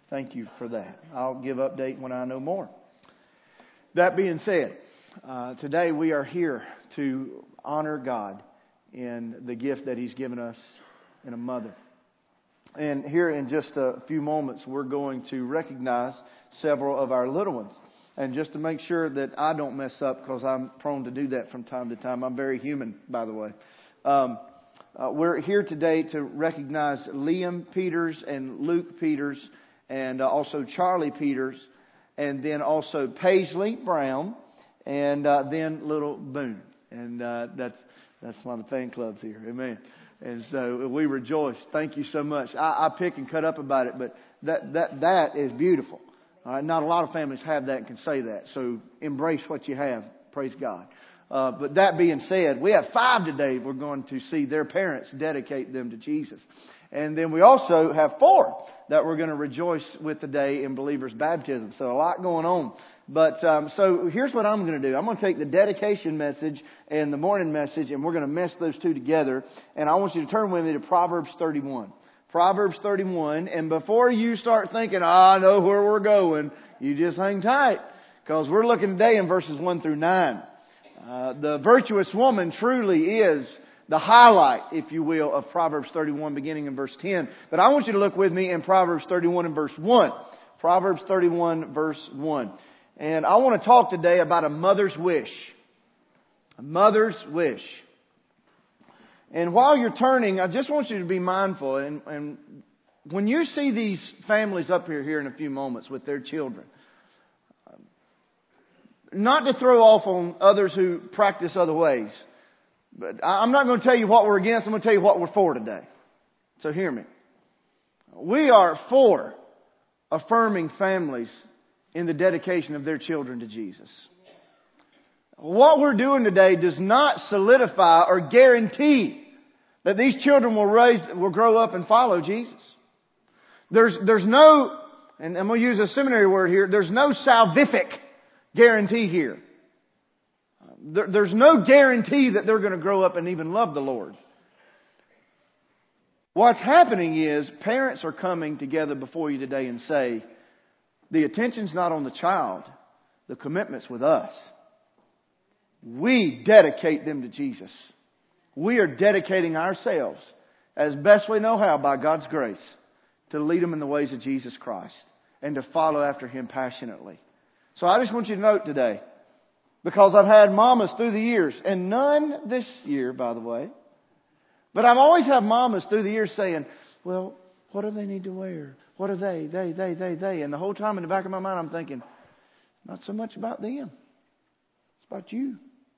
Thank you for that. I'll give update when I know more. That being said, today we are here to honor God in the gift that He's given us in a mother. And here in just a few moments, we're going to recognize several of our little ones. And just to make sure that I don't mess up, because I'm prone to do that from time to time. I'm very human, by the way. We're here today to recognize Liam Peters and Luke Peters, and also Charlie Peters, and then also Paisley Brown, and then little Boone. And that's one of the fan clubs here. Amen. And so we rejoice. Thank you so much. I pick and cut up about it, but that is beautiful. Not a lot of families have that and can say that. So embrace what you have. Praise God. But that being said, we have 5 today. We're going to see their parents dedicate them to Jesus. And then we also have 4 that we're going to rejoice with today in believers' baptism. So a lot going on. But so here's what I'm going to do. I'm going to take the dedication message and the morning message, and we're going to mesh those two together. And I want you to turn with me to Proverbs 31. Proverbs 31. And before you start thinking, I know where we're going, you just hang tight. Because we're looking today in verses 1 through 9. The virtuous woman truly is the highlight, if you will, of Proverbs 31 beginning in verse 10. But I want you to look with me in Proverbs 31 and verse 1. Proverbs 31 verse 1. And I want to talk today about a mother's wish. A mother's wish. And while you're turning, I just want you to be mindful. And when you see these families up here in a few moments with their children, not to throw off on others who practice other ways, but I'm not going to tell you what we're against. I'm going to tell you what we're for today. So hear me. We are for affirming families in the dedication of their children to Jesus. What we're doing today does not solidify or guarantee that these children will grow up and follow Jesus. There's no, and I'm going to use a seminary word here, there's no salvific guarantee here. There's no guarantee that they're going to grow up and even love the Lord. What's happening is parents are coming together before you today and say, the attention's not on the child, the commitment's with us. We dedicate them to Jesus. We are dedicating ourselves as best we know how by God's grace to lead them in the ways of Jesus Christ and to follow after Him passionately. So I just want you to note today, because I've had mamas through the years, and none this year, by the way, but I've always had mamas through the years saying, well, what do they need to wear? What are they? They. And the whole time in the back of my mind, I'm thinking, not so much about them. It's about you.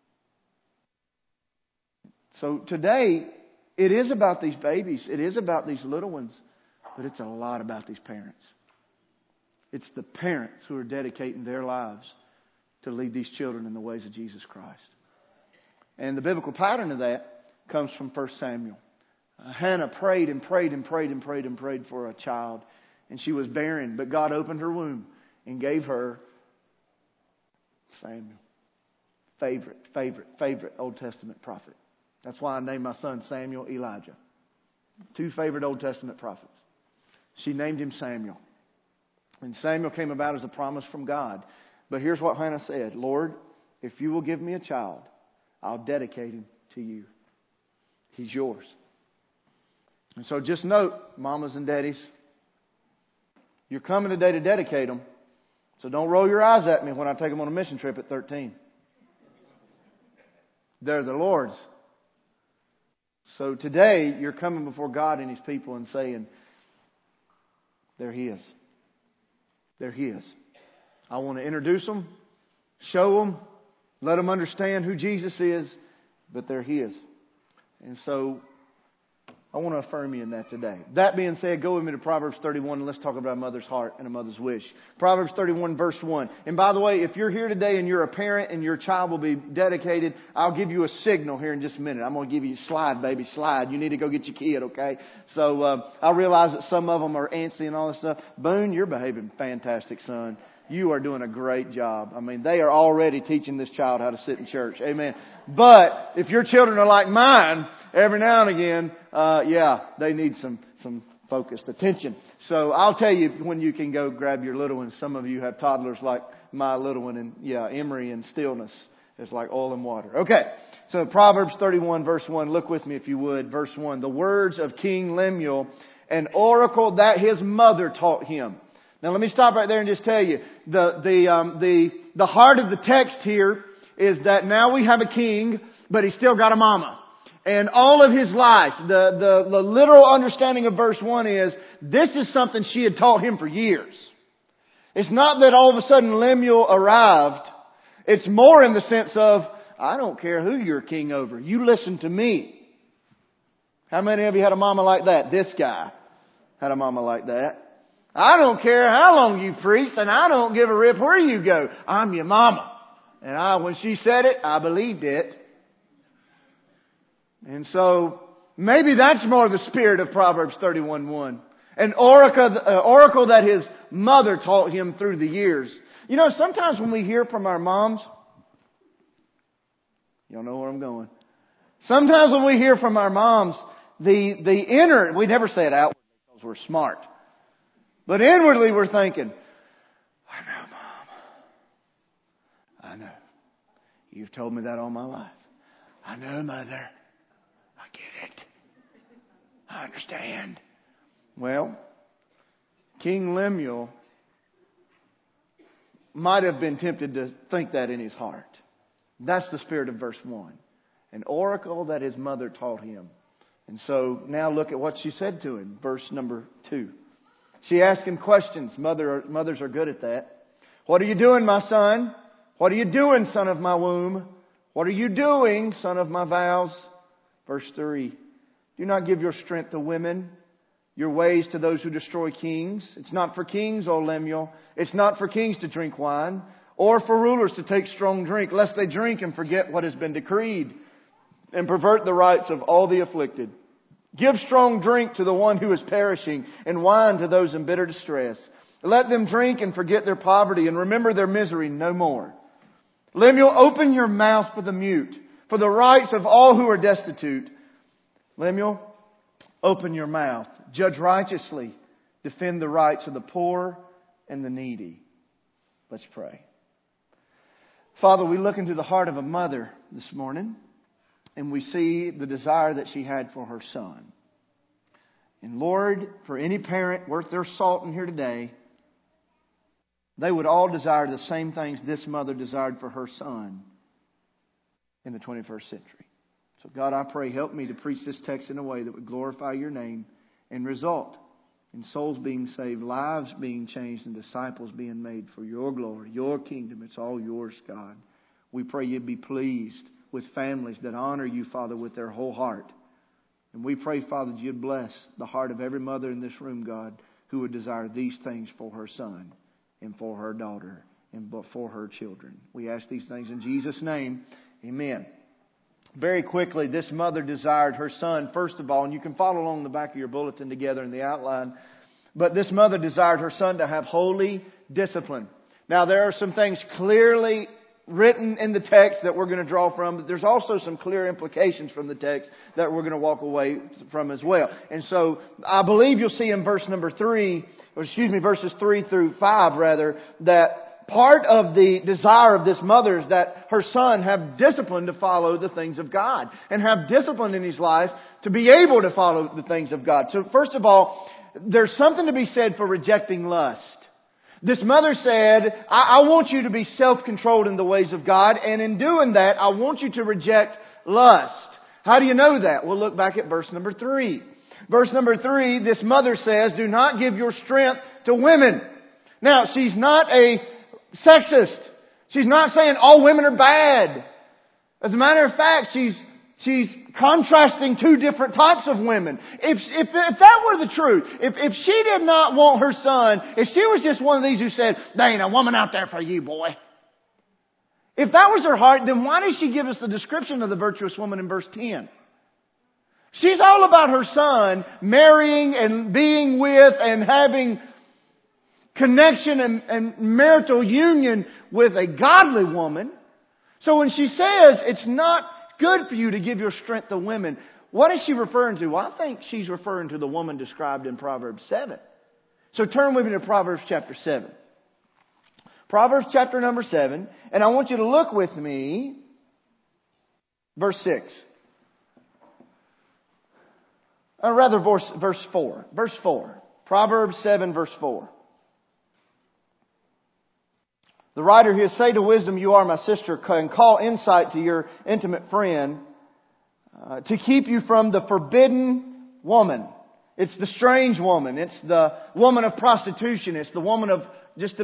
So today, it is about these babies. It is about these little ones. But it's a lot about these parents. It's the parents who are dedicating their lives to lead these children in the ways of Jesus Christ. And the biblical pattern of that comes from 1 Samuel. Hannah prayed and prayed and prayed and prayed and prayed for a child. And she was barren. But God opened her womb and gave her Samuel. Favorite Old Testament prophet. That's why I named my son Samuel Elijah. 2 favorite Old Testament prophets. She named him Samuel. And Samuel came about as a promise from God. But here's what Hannah said. Lord, if you will give me a child, I'll dedicate him to you. He's yours. And so just note, mamas and daddies, you're coming today to dedicate them. So don't roll your eyes at me when I take them on a mission trip at 13. They're the Lord's. So today, you're coming before God and His people and saying, they're His. They're His. I want to introduce them, show them, let them understand who Jesus is, but they're His. And so, I want to affirm you in that today. That being said, go with me to Proverbs 31 and let's talk about a mother's heart and a mother's wish. Proverbs 31 verse 1. And by the way, if you're here today and you're a parent and your child will be dedicated, I'll give you a signal here in just a minute. I'm going to give you slide, baby, slide. You need to go get your kid, okay? So I realize that some of them are antsy and all this stuff. Boone, you're behaving fantastic, son. You are doing a great job. I mean, they are already teaching this child how to sit in church. Amen. But if your children are like mine, every now and again, they need some focused attention. So I'll tell you when you can go grab your little one. Some of you have toddlers like my little one, and Emery and stillness is like oil and water. Okay, so Proverbs 31 verse 1. Look with me if you would. Verse 1. The words of King Lemuel, an oracle that his mother taught him. Now let me stop right there and just tell you the heart of the text here is that now we have a king, but he's still got a mama. And all of his life, the literal understanding of verse 1 is, this is something she had taught him for years. It's not that all of a sudden Lemuel arrived. It's more in the sense of, I don't care who you're king over. You listen to me. How many of you had a mama like that? This guy had a mama like that. I don't care how long you preach, and I don't give a rip where you go. I'm your mama. And when she said it, I believed it. And so, maybe that's more the spirit of Proverbs 31:1. An oracle that his mother taught him through the years. You know, sometimes when we hear from our moms, y'all know where I'm going. Sometimes when we hear from our moms, the inner, we never say it outwardly because we're smart. But inwardly we're thinking, I know, Mom. I know. You've told me that all my life. I know, Mother. I get it. I understand. Well, King Lemuel might have been tempted to think that in his heart. That's the spirit of verse 1. An oracle that his mother taught him. And so now look at what she said to him. Verse number 2. She asked him questions. Mothers are good at that. What are you doing, my son? What are you doing, son of my womb? What are you doing, son of my vows? Verse 3. Do not give your strength to women, your ways to those who destroy kings. It's not for kings, O Lemuel. It's not for kings to drink wine, or for rulers to take strong drink, lest they drink and forget what has been decreed, and pervert the rights of all the afflicted. Give strong drink to the one who is perishing, and wine to those in bitter distress. Let them drink and forget their poverty, and remember their misery no more. Lemuel, open your mouth for the mute, for the rights of all who are destitute. Lemuel, open your mouth. Judge righteously. Defend the rights of the poor and the needy. Let's pray. Father, we look into the heart of a mother this morning, and we see the desire that she had for her son. And Lord, for any parent worth their salt in here today, they would all desire the same things this mother desired for her son in the 21st century. So God, I pray, help me to preach this text in a way that would glorify your name and result in souls being saved, lives being changed, and disciples being made for your glory, your kingdom. It's all yours, God. We pray you'd be pleased with families that honor you, Father, with their whole heart. And we pray, Father, that you'd bless the heart of every mother in this room, God, who would desire these things for her son and for her daughter and for her children. We ask these things in Jesus' name. Amen. Very quickly, this mother desired her son, first of all, and you can follow along the back of your bulletin together in the outline, but this mother desired her son to have holy discipline. Now, there are some things clearly written in the text that we're going to draw from, but there's also some clear implications from the text that we're going to walk away from as well. And so I believe you'll see in verses 3 through 5 rather, that part of the desire of this mother is that her son have discipline to follow the things of God and have discipline in his life to be able to follow the things of God. So first of all, there's something to be said for rejecting lust. This mother said, I want you to be self-controlled in the ways of God, and in doing that, I want you to reject lust. How do you know that? Well, look back at verse number 3. Verse number 3, this mother says, do not give your strength to women. Now, she's not a sexist. She's not saying all women are bad. As a matter of fact, she's contrasting two different types of women. If that were the truth, if she did not want her son, if she was just one of these who said, there ain't a woman out there for you, boy. If that was her heart, then why does she give us the description of the virtuous woman in verse 10? She's all about her son marrying and being with and having connection and marital union with a godly woman. So when she says it's not good for you to give your strength to women, What is she referring to? Well, I think she's referring to the woman described in Proverbs 7. So turn with me to Proverbs chapter 7. Proverbs chapter number 7. And I want you to look with me. Verse 6. Or rather, verse 4. Verse 4. Proverbs 7, verse 4. The writer here, say to wisdom, you are my sister, and call insight to your intimate friend, to keep you from the forbidden woman. It's the strange woman. It's the woman of prostitution. It's the woman of, just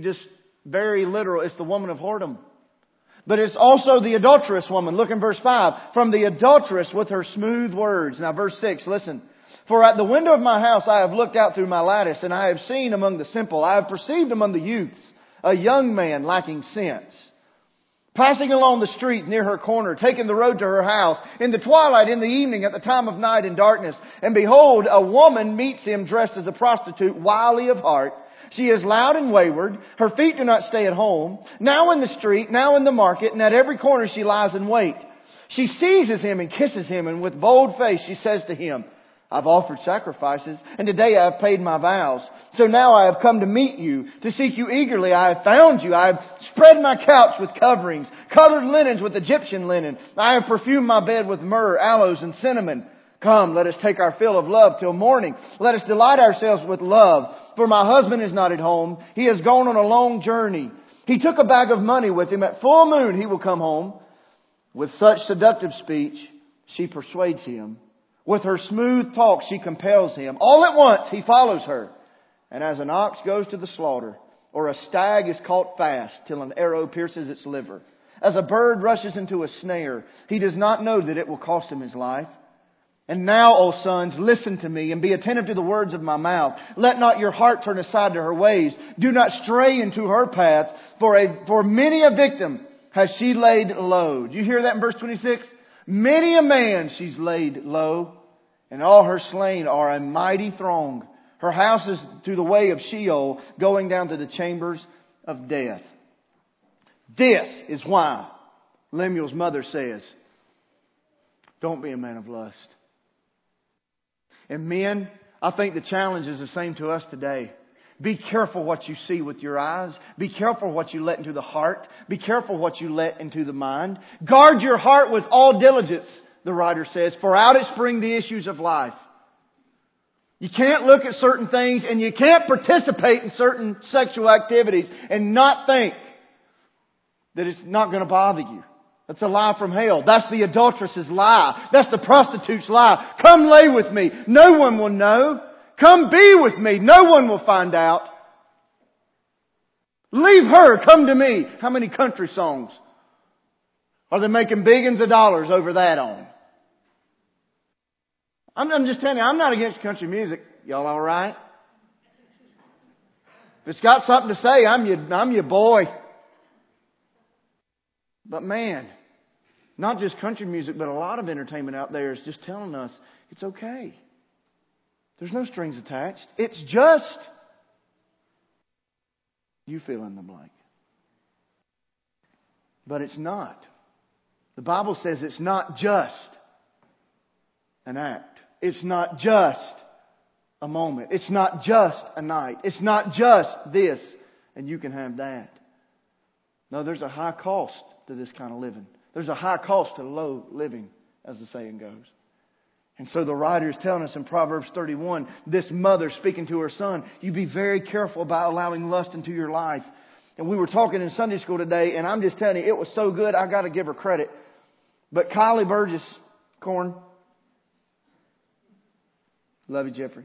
very literal, it's the woman of whoredom. But it's also the adulterous woman. Look in verse 5. From the adulteress with her smooth words. Now verse 6, listen. For at the window of my house I have looked out through my lattice, and I have seen among the simple, I have perceived among the youths, a young man lacking sense. Passing along the street near her corner, taking the road to her house, in the twilight, in the evening, at the time of night in darkness. And behold, a woman meets him dressed as a prostitute, wily of heart. She is loud and wayward. Her feet do not stay at home. Now in the street, now in the market, and at every corner she lies in wait. She seizes him and kisses him, and with bold face she says to him, I've offered sacrifices, and today I have paid my vows. So now I have come to meet you, to seek you eagerly. I have found you. I have spread my couch with coverings, colored linens with Egyptian linen. I have perfumed my bed with myrrh, aloes, and cinnamon. Come, let us take our fill of love till morning. Let us delight ourselves with love. For my husband is not at home. He has gone on a long journey. He took a bag of money with him. At full moon he will come home. With such seductive speech, she persuades him. With her smooth talk, she compels him. All at once, he follows her. And as an ox goes to the slaughter, or a stag is caught fast till an arrow pierces its liver, as a bird rushes into a snare, he does not know that it will cost him his life. And now, O sons, listen to me and be attentive to the words of my mouth. Let not your heart turn aside to her ways. Do not stray into her path, for many a victim has she laid low. Do you hear that in verse 26? Many a man she's laid low, and all her slain are a mighty throng. Her house is to the way of Sheol, going down to the chambers of death. This is why Lemuel's mother says, don't be a man of lust. And men, I think the challenge is the same to us today. Be careful what you see with your eyes. Be careful what you let into the heart. Be careful what you let into the mind. Guard your heart with all diligence, the writer says, for out it spring the issues of life. You can't look at certain things and you can't participate in certain sexual activities and not think that it's not going to bother you. That's a lie from hell. That's the adulteress's lie. That's the prostitute's lie. Come lay with me. No one will know. Come be with me. No one will find out. Leave her. Come to me. How many country songs are they making billions of dollars over that on? I'm just telling you, I'm not against country music. Y'all all right? If it's got something to say, I'm your boy. But man, not just country music, but a lot of entertainment out there is just telling us it's okay. There's no strings attached. It's just you fill in the blank. But it's not. The Bible says it's not just an act. It's not just a moment. It's not just a night. It's not just this and you can have that. No, there's a high cost to this kind of living. There's a high cost to low living, as the saying goes. And so the writer is telling us in Proverbs 31, this mother speaking to her son, you be very careful about allowing lust into your life. And we were talking in Sunday school today, and I'm just telling you, it was so good, I got to give her credit. But Kylie Burgess, Corn, love you, Jeffrey.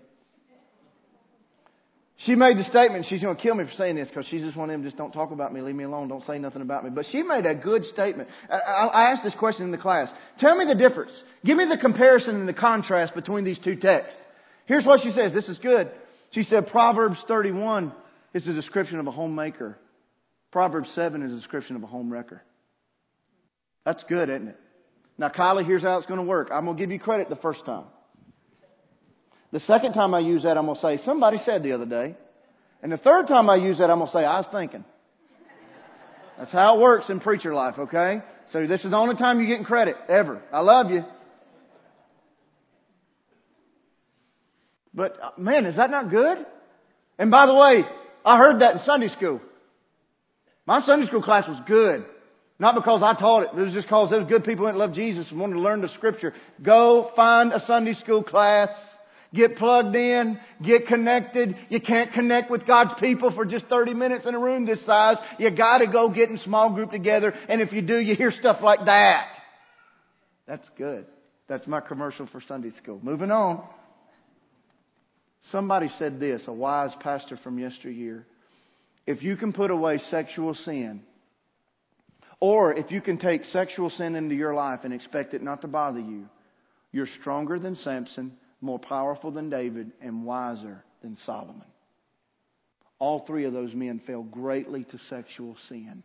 She made the statement, she's going to kill me for saying this because she's just one of them, just don't talk about me, leave me alone, don't say nothing about me. But she made a good statement. I asked this question in the class. Tell me the difference. Give me the comparison and the contrast between these two texts. Here's what she says. This is good. She said Proverbs 31 is a description of a homemaker. Proverbs 7 is a description of a home wrecker. That's good, isn't it? Now, Kylie, here's how it's going to work. I'm going to give you credit the first time. The second time I use that, I'm going to say, somebody said the other day. And the third time I use that, I'm going to say, I was thinking. That's how it works in preacher life, okay? So this is the only time you're getting credit, ever. I love you. But man, is that not good? And by the way, I heard that in Sunday school. My Sunday school class was good. Not because I taught it. It was just because there was good people that loved Jesus and wanted to learn the Scripture. Go find a Sunday school class. Get plugged in. Get connected. You can't connect with God's people for just 30 minutes in a room this size. You got to go get in small group together. And if you do, you hear stuff like that. That's good. That's my commercial for Sunday school. Moving on. Somebody said this, a wise pastor from yesteryear. If you can put away sexual sin, or if you can take sexual sin into your life and expect it not to bother you, you're stronger than Samson, more powerful than David, and wiser than Solomon. All three of those men fell greatly to sexual sin.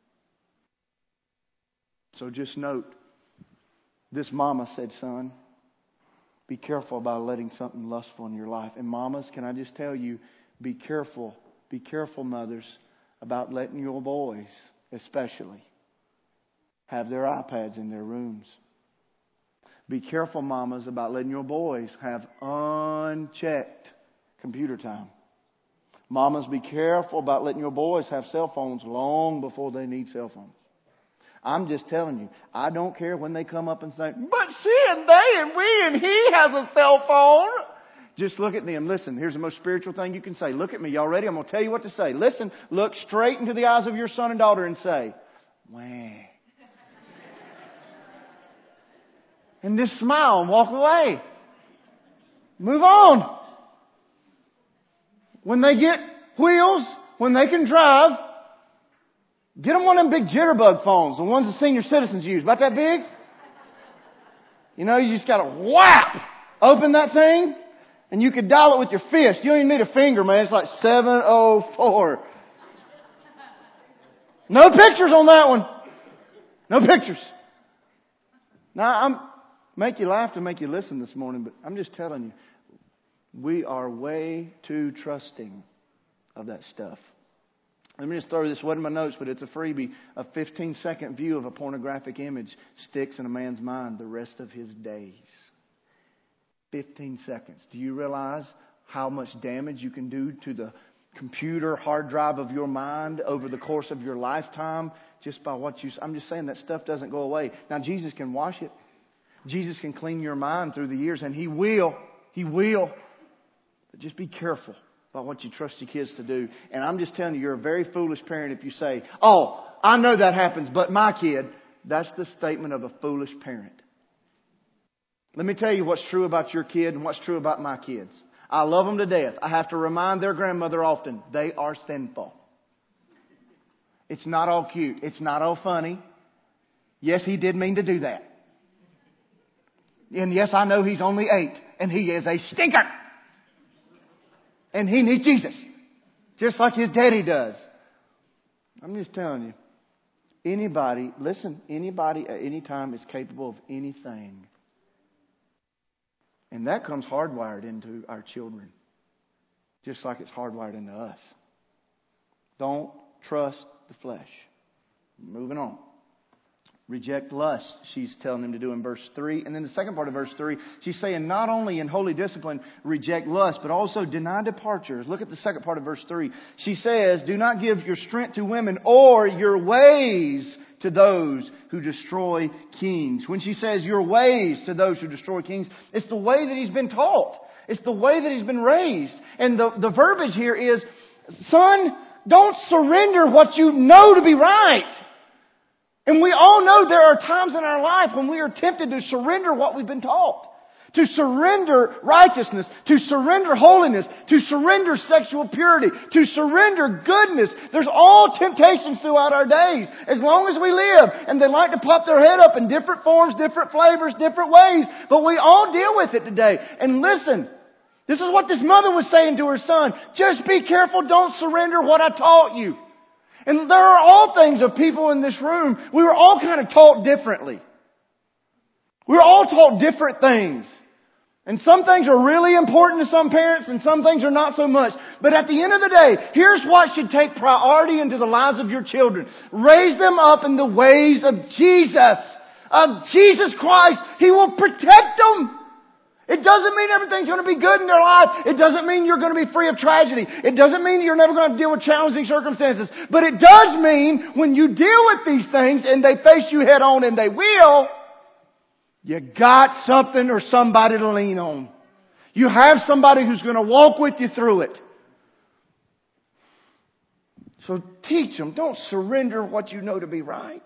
So just note, this mama said, son, be careful about letting something lustful in your life. And mamas, can I just tell you, be careful, mothers, about letting your boys, especially, have their iPads in their rooms. Be careful, mamas, about letting your boys have unchecked computer time. Mamas, be careful about letting your boys have cell phones long before they need cell phones. I'm just telling you, I don't care when they come up and say, but she and they and we and he has a cell phone. Just look at them. Listen, here's the most spiritual thing you can say. Look at me. Y'all ready? I'm going to tell you what to say. Listen, look straight into the eyes of your son and daughter and say, wah. And just smile and walk away. Move on. When they get wheels, when they can drive, get them one of them big jitterbug phones, the ones the senior citizens use. About that big? You know, you just got to whap, open that thing, and you could dial it with your fist. You don't even need a finger, man. It's like 704. No pictures on that one. No pictures. Now, I'm make you laugh to make you listen this morning, but I'm just telling you, we are way too trusting of that stuff. Let me just throw this, wasn't in my notes, but it's a freebie. A 15-second view of a pornographic image sticks in a man's mind the rest of his days. 15 seconds. Do you realize how much damage you can do to the computer hard drive of your mind over the course of your lifetime just by what you... I'm just saying that stuff doesn't go away. Now, Jesus can wash it. Jesus can clean your mind through the years, and He will. He will. But just be careful about what you trust your kids to do. And I'm just telling you, you're a very foolish parent if you say, oh, I know that happens, but my kid. That's the statement of a foolish parent. Let me tell you what's true about your kid and what's true about my kids. I love them to death. I have to remind their grandmother often, they are sinful. It's not all cute. It's not all funny. Yes, he did mean to do that. And yes, I know he's only 8 and he is a stinker. And he needs Jesus. Just like his daddy does. I'm just telling you. Anybody at any time is capable of anything. And that comes hardwired into our children. Just like it's hardwired into us. Don't trust the flesh. Moving on. Reject lust, she's telling them to do in verse 3. And then the second part of verse 3, she's saying not only in holy discipline reject lust, but also deny departures. Look at the second part of verse 3. She says, do not give your strength to women or your ways to those who destroy kings. When she says your ways to those who destroy kings, it's the way that he's been taught. It's the way that he's been raised. And the verbiage here is, son, don't surrender what you know to be right. And we all know there are times in our life when we are tempted to surrender what we've been taught. To surrender righteousness. To surrender holiness. To surrender sexual purity. To surrender goodness. There's all temptations throughout our days. As long as we live. And they like to pop their head up in different forms, different flavors, different ways. But we all deal with it today. And listen. This is what this mother was saying to her son. Just be careful. Don't surrender what I taught you. And there are all things of people in this room. We were all kind of taught differently. We were all taught different things. And some things are really important to some parents and some things are not so much. But at the end of the day, here's what should take priority into the lives of your children. Raise them up in the ways of Jesus. Of Jesus Christ. He will protect them. It doesn't mean everything's going to be good in their life. It doesn't mean you're going to be free of tragedy. It doesn't mean you're never going to deal with challenging circumstances. But it does mean when you deal with these things and they face you head on, and they will, you got something or somebody to lean on. You have somebody who's going to walk with you through it. So teach them. Don't surrender what you know to be right.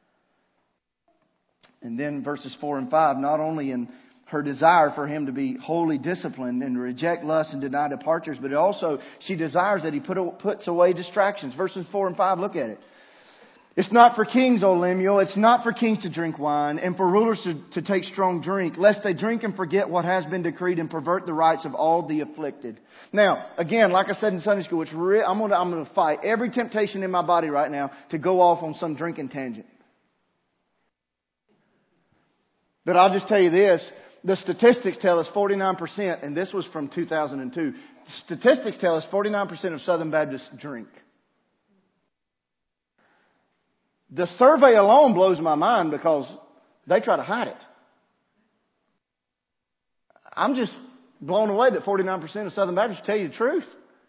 And then verses 4 and 5, not only in her desire for him to be wholly disciplined and reject lust and deny departures, but also she desires that he puts away distractions. Verses 4 and 5, look at it. It's not for kings, O Lemuel. It's not for kings to drink wine and for rulers to take strong drink, lest they drink and forget what has been decreed and pervert the rights of all the afflicted. Now, again, like I said in Sunday school, I'm going to fight every temptation in my body right now to go off on some drinking tangent. But I'll just tell you this. The statistics tell us 49%, and this was from 2002. Statistics tell us 49% of Southern Baptists drink. The survey alone blows my mind because they try to hide it. I'm just blown away that 49% of Southern Baptists tell you the truth.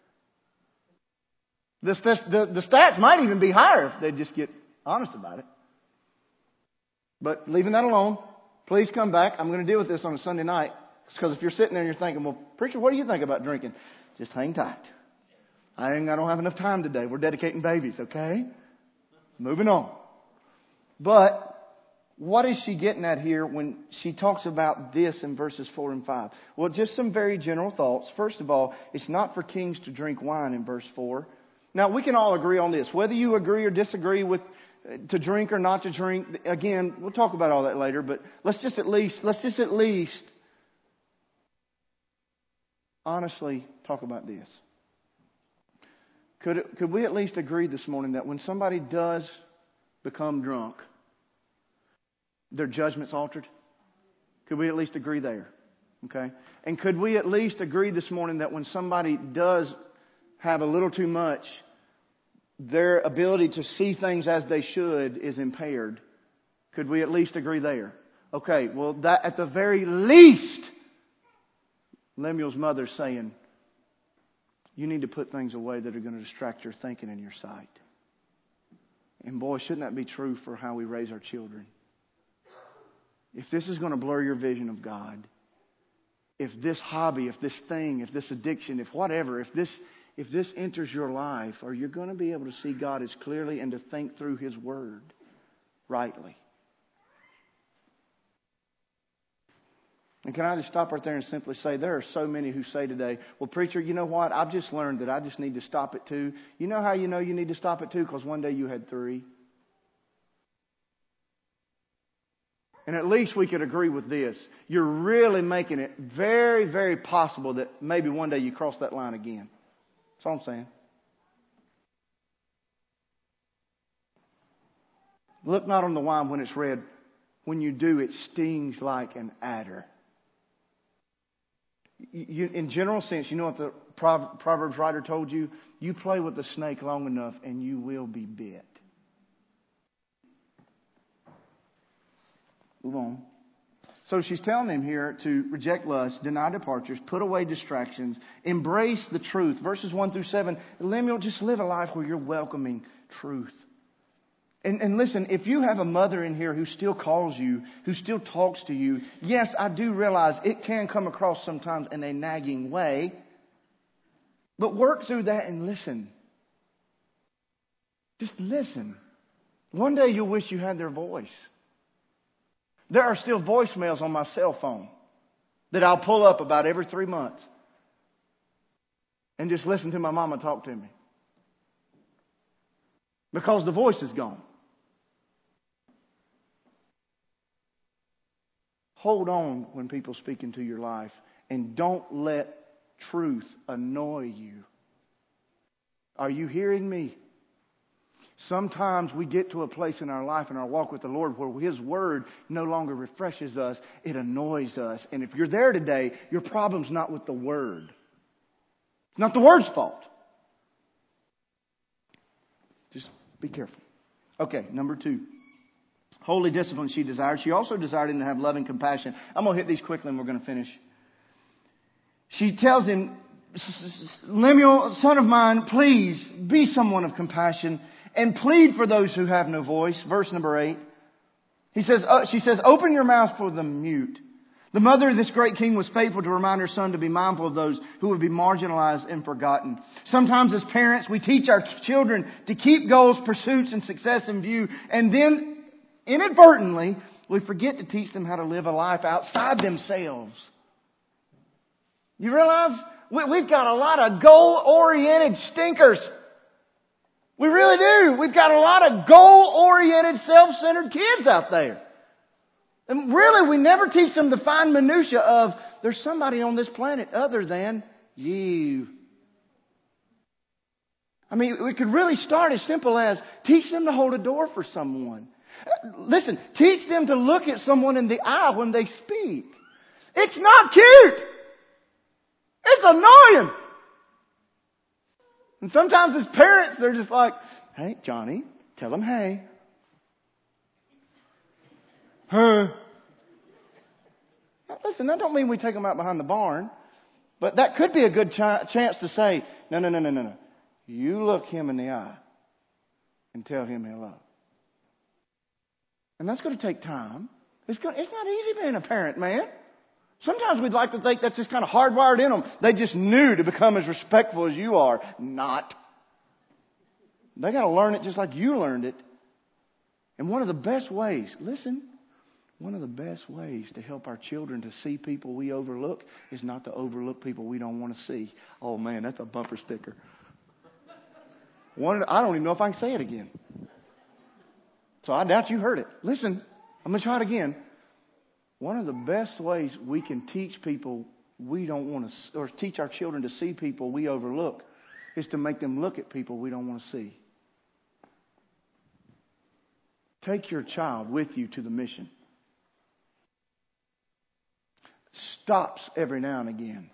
The stats might even be higher if they just get honest about it. But leaving that alone, please come back. I'm going to deal with this on a Sunday night. Because if you're sitting there and you're thinking, well, preacher, what do you think about drinking? Just hang tight. I don't have enough time today. We're dedicating babies, okay? Moving on. But what is she getting at here when she talks about this in verses 4 and 5? Well, just some very general thoughts. First of all, it's not for kings to drink wine in verse 4. Now, we can all agree on this. Whether you agree or disagree with to drink or not to drink, again, we'll talk about all that later, but let's just at least honestly talk about this. Could we at least agree this morning that when somebody does become drunk, their judgment's altered? Could we at least agree there? Okay? And could we at least agree this morning that when somebody does have a little too much, their ability to see things as they should is impaired? Could we at least agree there? Okay, well, that at the very least, Lemuel's mother's saying, you need to put things away that are going to distract your thinking and your sight. And boy, shouldn't that be true for how we raise our children? If this is going to blur your vision of God, if this hobby, if this thing, if this addiction, if whatever, if this enters your life, are you going to be able to see God as clearly and to think through His Word rightly? And can I just stop right there and simply say, there are so many who say today, well, preacher, you know what? I've just learned that I just need to stop at 2. You know how you know you need to stop at 2? Because one day you had 3. And at least we could agree with this. You're really making it very, very possible that maybe one day you cross that line again. That's all I'm saying. Look not on the wine when it's red. When you do, it stings like an adder. In general sense, you know what the Proverbs writer told you? You play with the snake long enough and you will be bit. Move on. So she's telling him here to reject lust, deny departures, put away distractions, embrace the truth. Verses 1 through 7, Lemuel, just live a life where you're welcoming truth. And listen, if you have a mother in here who still calls you, who still talks to you, yes, I do realize it can come across sometimes in a nagging way. But work through that and listen. Just listen. One day you'll wish you had their voice. There are still voicemails on my cell phone that I'll pull up about every 3 months and just listen to my mama talk to me. Because the voice is gone. Hold on when people speak into your life and don't let truth annoy you. Are you hearing me? Sometimes we get to a place in our life, in our walk with the Lord, where His Word no longer refreshes us. It annoys us. And if you're there today, your problem's not with the Word. It's not the Word's fault. Just be careful. Okay, number 2. Holy discipline she desired. She also desired him to have loving compassion. I'm going to hit these quickly and we're going to finish. she tells him, Lemuel, son of mine, please be someone of compassion and plead for those who have no voice. Verse number 8. She says, open your mouth for the mute. The mother of this great king was faithful to remind her son to be mindful of those who would be marginalized and forgotten. Sometimes as parents, we teach our children to keep goals, pursuits, and success in view. And then, inadvertently, we forget to teach them how to live a life outside themselves. You realize we've got a lot of goal-oriented stinkers. We really do. We've got a lot of goal-oriented, self-centered kids out there. And really, we never teach them the fine minutia of there's somebody on this planet other than you. I mean, we could really start as simple as teach them to hold a door for someone. Listen, teach them to look at someone in the eye when they speak. It's not cute. It's annoying. And sometimes as parents, they're just like, hey, Johnny, tell them hey. Huh? Now, listen, that don't mean we take them out behind the barn. But that could be a good chance to say, no. You look him in the eye and tell him hello. And that's going to take time. It's not easy being a parent, man. Sometimes we'd like to think that's just kind of hardwired in them. They just knew to become as respectful as you are. Not. They got to learn it just like you learned it. And one of the best ways to help our children to see people we overlook is not to overlook people we don't want to see. Oh man, that's a bumper sticker. I don't even know if I can say it again. So I doubt you heard it. Listen, I'm going to try it again. One of the best ways we can teach people we don't want to, or teach our children to see people we overlook, is to make them look at people we don't want to see. Take your child with you to the mission. Stops every now and again.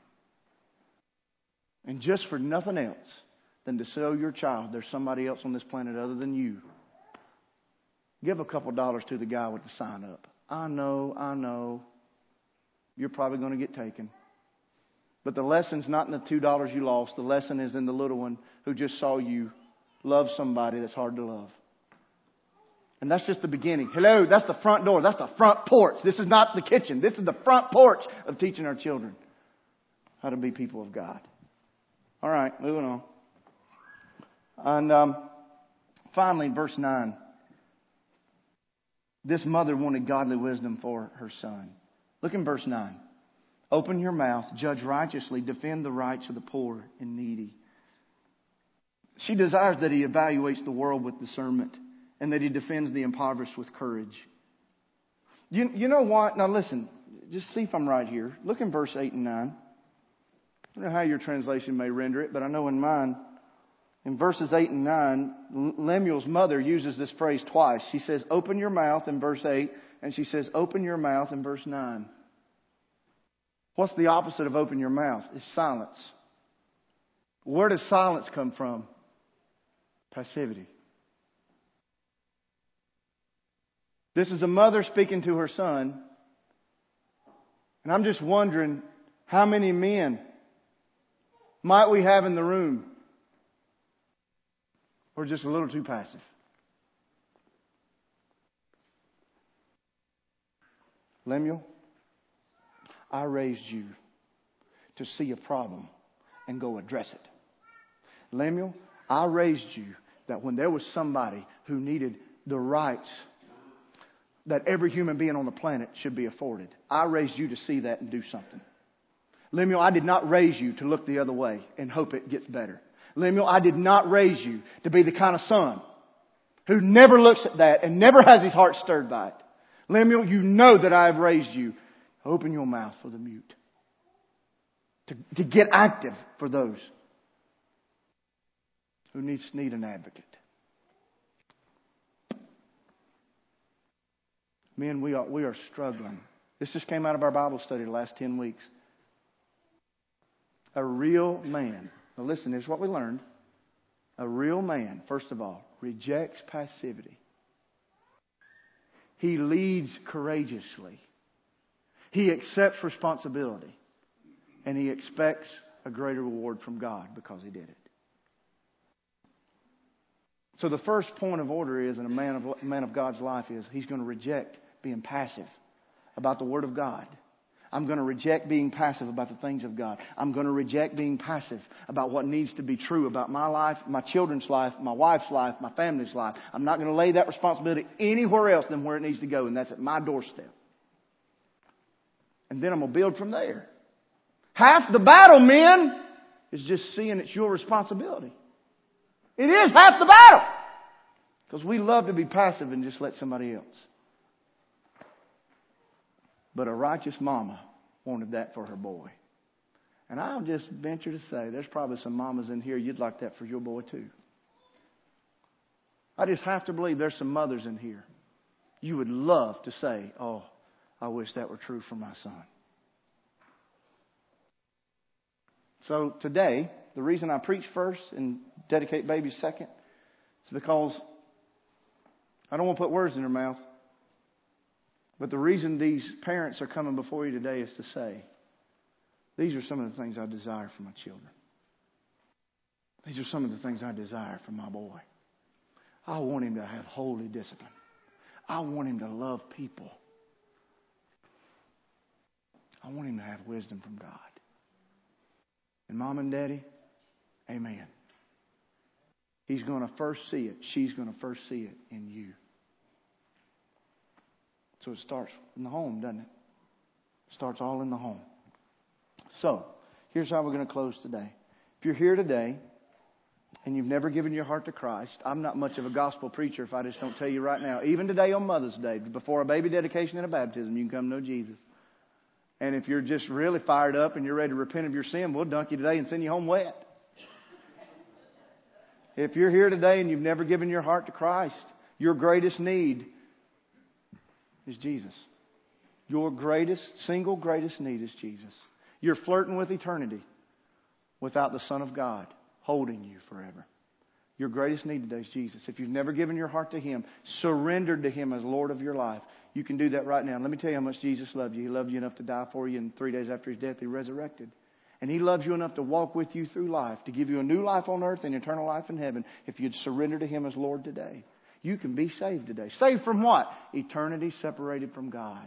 And just for nothing else than to show your child there's somebody else on this planet other than you. Give a couple dollars to the guy with the sign up. I know. You're probably going to get taken. But the lesson's not in the $2 you lost. The lesson is in the little one who just saw you love somebody that's hard to love. And that's just the beginning. Hello, that's the front door. That's the front porch. This is not the kitchen. This is the front porch of teaching our children how to be people of God. All right, moving on. And finally, verse 9. This mother wanted godly wisdom for her son. Look in verse 9. Open your mouth, judge righteously, defend the rights of the poor and needy. She desires that he evaluates the world with discernment and that he defends the impoverished with courage. You know what? Now listen, just see if I'm right here. Look in verse 8 and 9. I don't know how your translation may render it, but I know in mine, in verses 8 and 9, Lemuel's mother uses this phrase twice. She says, open your mouth in verse 8, and she says, open your mouth in verse 9. What's the opposite of open your mouth? It's silence. Where does silence come from? Passivity. This is a mother speaking to her son. And I'm just wondering, how many men might we have in the room who are just a little too passive? Lemuel, I raised you to see a problem and go address it. Lemuel, I raised you that when there was somebody who needed the rights that every human being on the planet should be afforded, I raised you to see that and do something. Lemuel, I did not raise you to look the other way and hope it gets better. Lemuel, I did not raise you to be the kind of son who never looks at that and never has his heart stirred by it. Lemuel, you know that I have raised you. Open your mouth for the mute. To get active for those who need an advocate. Men, we are struggling. This just came out of our Bible study the last 10 weeks. A real man. Now listen, here's what we learned. A real man, first of all, rejects passivity. He leads courageously. He accepts responsibility. And he expects a greater reward from God because he did it. So the first point of order is in a man of God's life is he's going to reject being passive about the Word of God. I'm going to reject being passive about the things of God. I'm going to reject being passive about what needs to be true about my life, my children's life, my wife's life, my family's life. I'm not going to lay that responsibility anywhere else than where it needs to go, and that's at my doorstep. And then I'm going to build from there. Half the battle, men, is just seeing it's your responsibility. It is half the battle. Because we love to be passive and just let somebody else. But a righteous mama wanted that for her boy. And I'll just venture to say, there's probably some mamas in here, you'd like that for your boy too. I just have to believe there's some mothers in here. You would love to say, oh, I wish that were true for my son. So today, the reason I preach first and dedicate babies second is because I don't want to put words in their mouth. But the reason these parents are coming before you today is to say, these are some of the things I desire for my children. These are some of the things I desire for my boy. I want him to have holy discipline. I want him to love people. I want him to have wisdom from God. And Mom and Daddy, amen. He's going to first see it. She's going to first see it in you. So it starts in the home, doesn't it? It starts all in the home. So, here's how we're going to close today. If you're here today and you've never given your heart to Christ, I'm not much of a gospel preacher if I just don't tell you right now. Even today on Mother's Day, before a baby dedication and a baptism, you can come know Jesus. And if you're just really fired up and you're ready to repent of your sin, we'll dunk you today and send you home wet. If you're here today and you've never given your heart to Christ, your greatest need is Jesus. Your single greatest need is Jesus. You're flirting with eternity without the Son of God holding you forever. Your greatest need today is Jesus. If you've never given your heart to Him, surrendered to Him as Lord of your life, you can do that right now. And let me tell you how much Jesus loved you. He loved you enough to die for you, and 3 days after His death, He resurrected. And He loves you enough to walk with you through life, to give you a new life on earth and eternal life in heaven if you'd surrender to Him as Lord today. You can be saved today. Saved from what? Eternity separated from God.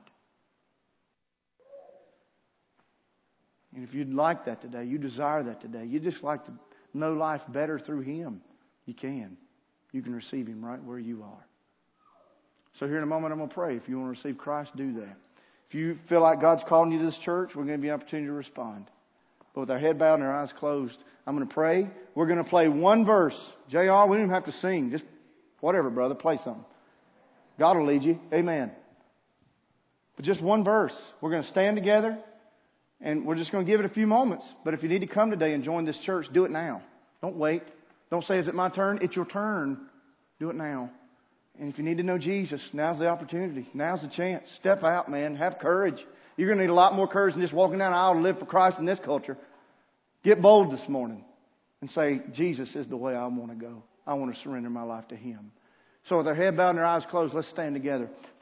And if you'd like that today, you desire that today, you'd just like to know life better through Him, you can. You can receive Him right where you are. So here in a moment I'm going to pray. If you want to receive Christ, do that. If you feel like God's calling you to this church, we're going to give you an opportunity to respond. But with our head bowed and our eyes closed, I'm going to pray. We're going to play one verse. JR, we don't even have to sing. Just whatever, brother. Play something. God will lead you. Amen. But just one verse. We're going to stand together and we're just going to give it a few moments. But if you need to come today and join this church, do it now. Don't wait. Don't say, is it my turn? It's your turn. Do it now. And if you need to know Jesus, now's the opportunity. Now's the chance. Step out, man. Have courage. You're going to need a lot more courage than just walking down the aisle to live for Christ in this culture. Get bold this morning and say, Jesus is the way I want to go. I want to surrender my life to Him. So with our head bowed and our eyes closed, let's stand together.